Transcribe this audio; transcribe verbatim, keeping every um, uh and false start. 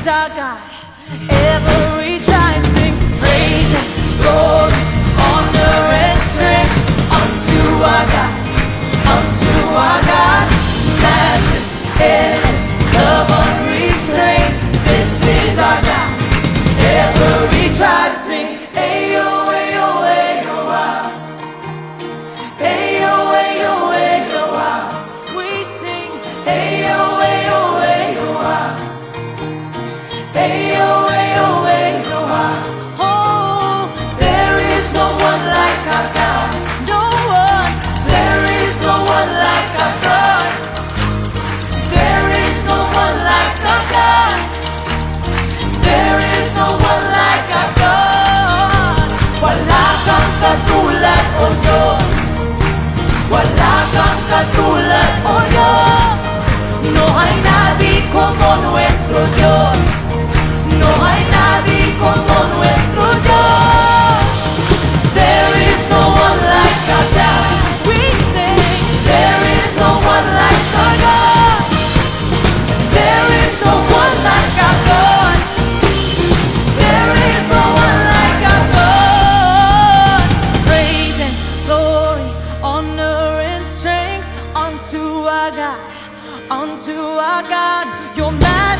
is our God. Every tribe sing praise and glory, honor and strength unto our God, unto our God. Matchless, endless, love unrestrained. This is our God. Every tribe sing, ayo, ayo, ayo, wow. Ayo, ayo, ayo, wow. We sing, ayo, ayo, ayo, wow. Ayo, ayo, ayo, wow. Oh, there is no one like our God. No one. There is no one like our God. There is no one like our God. There is no one like our God. Wala kang katulad, O Diyos. Wala kang katulad, O Diyos. No hay nadie como nuestro Dios. No hay nadie como nuestro Dios. There is no one like our God. We sing, there is no one like our God. There is no one like our God. There is no one like our God. Praise and glory, honor and strength unto our God, unto our God. Your majesty.